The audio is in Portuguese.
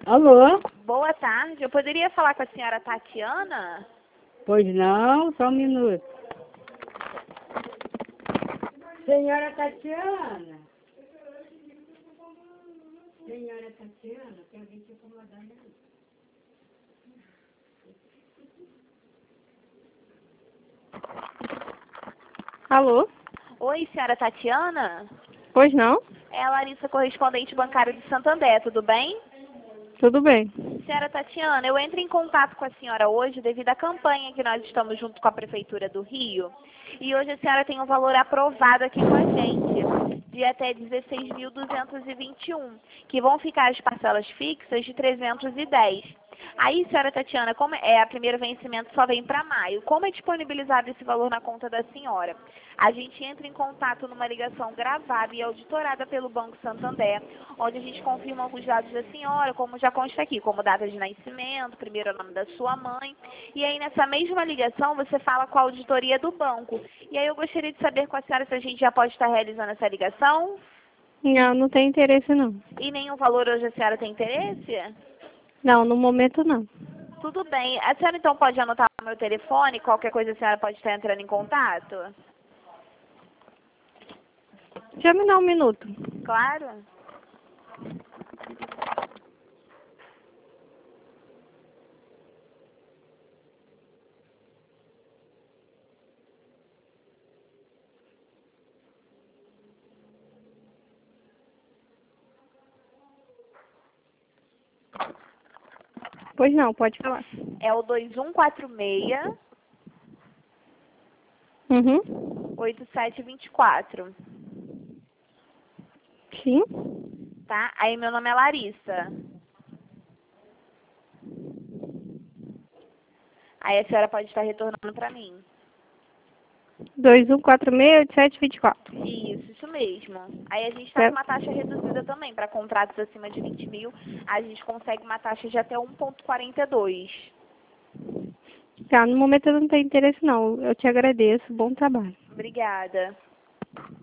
Alô? Boa tarde. Eu poderia falar com a senhora Tatiana? Pois não, só um minuto. Senhora Tatiana. Senhora Tatiana, tem alguém te incomodando aí. Alô? Oi, senhora Tatiana? Pois não? É a Larissa, correspondente bancária de Santander, tudo bem? Tudo bem. Senhora Tatiana, eu entro em contato com a senhora hoje devido à campanha que nós estamos junto com a Prefeitura do Rio. E hoje a senhora tem um valor aprovado aqui com a gente, de até 16.221, que vão ficar as parcelas fixas de 310. Aí, senhora Tatiana, como a primeiro vencimento só vem para maio, como é disponibilizado esse valor na conta da senhora? A gente entra em contato numa ligação gravada e auditorada pelo Banco Santander, onde a gente confirma alguns dados da senhora, como já consta aqui, como data de nascimento, primeiro nome da sua mãe. E aí, nessa mesma ligação, você fala com a auditoria do banco. E aí, eu gostaria de saber com a senhora se a gente já pode estar realizando essa ligação. Não, não tem interesse não. E nenhum valor hoje a senhora tem interesse? Não, no momento não. Tudo bem. A senhora então pode anotar o meu telefone, qualquer coisa a senhora pode estar entrando em contato? Já me dá um minuto. Claro. Pois não, pode falar. É o 2146 Uhum. 8724, Sim. tá? Aí meu nome é Larissa. Aí a senhora pode estar retornando para mim. 21468724. Isso mesmo. Aí a gente está com uma taxa reduzida também. Para contratos acima de 20 mil, a gente consegue uma taxa de até 1,42. Tá, no momento eu não tenho interesse não. Eu te agradeço. Bom trabalho. Obrigada.